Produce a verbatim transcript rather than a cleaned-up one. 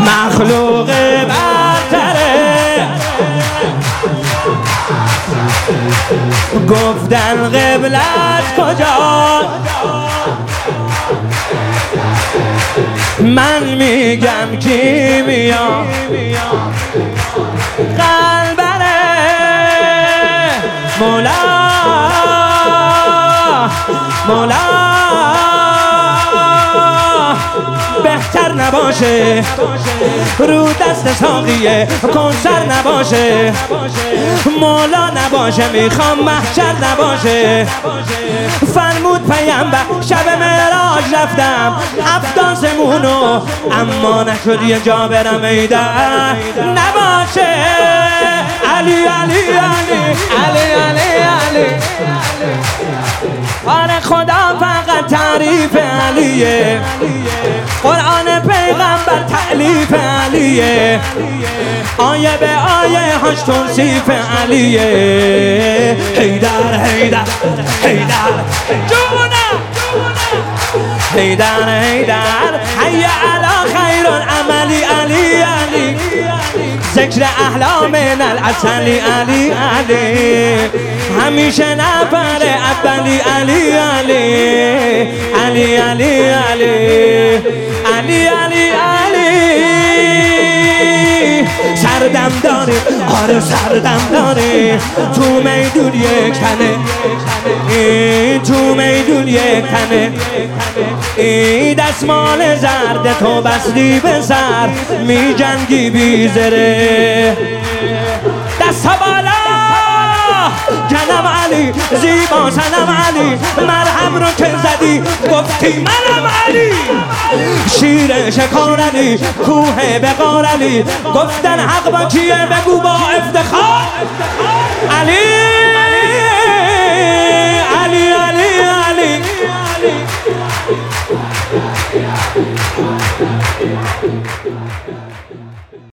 مخلوق برتره گفتن قبلت کجا من میگم کی میام قلبره مولا مولا بهتر نباشه رو دست ساقیه کنسر نباشه مولا نباشه میخوام محشر نباشه فرمود پیامبر شب معراج رفتم هفت آسمونو اما نشد یه جا برم ایدر نباشه علی علی علی علی علی علی آره خدا فقط تعریف علیه قرآن پیغمبر تألیف علیه آیه به آیه هاش توصیف علیه حیدر حیدر حیدر جونم حیدر حیدر حی علی خیر عملی علی علی ذکر احلام من العسلی علی علی همیشه نفر اولی علی علی علی علی علی علی علی علی سردم داری آره سردم داری تو میدون یک تنه تو میدون یک تنه دستمال زرد تو بستی به سر می جنگی بیزره دست بالا جنم علی زیبا سنم علی مرهم رو که زدی گفتی منم علی شیر شکار علی کوه بقار علی گفتن حق با کیه بگو با افتخار علی علی علی علی علی